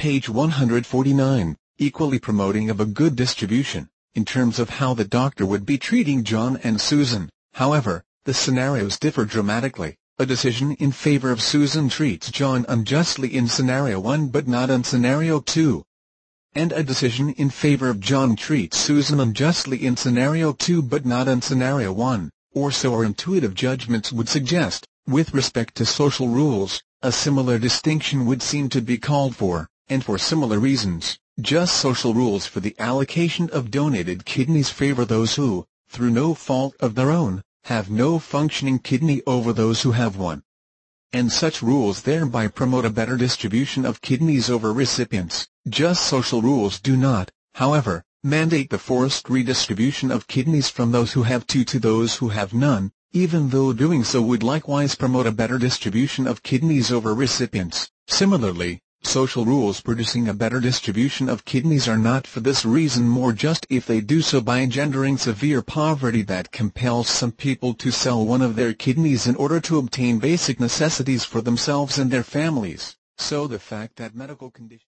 page 149, equally promoting of a good distribution, in terms of how the doctor would be treating John and Susan. However, the scenarios differ dramatically. A decision in favor of Susan treats John unjustly in Scenario 1 but not in Scenario 2. And a decision in favor of John treats Susan unjustly in Scenario 2 but not in Scenario 1, or so our intuitive judgments would suggest. With respect to social rules, a similar distinction would seem to be called for, and for similar reasons. Just social rules for the allocation of donated kidneys favor those who, through no fault of their own, have no functioning kidney over those who have one. And such rules thereby promote a better distribution of kidneys over recipients. Just social rules do not, however, mandate the forced redistribution of kidneys from those who have two to those who have none, even though doing so would likewise promote a better distribution of kidneys over recipients. Similarly, social rules producing a better distribution of kidneys are not for this reason more just if they do so by engendering severe poverty that compels some people to sell one of their kidneys in order to obtain basic necessities for themselves and their families. So the fact that medical conditions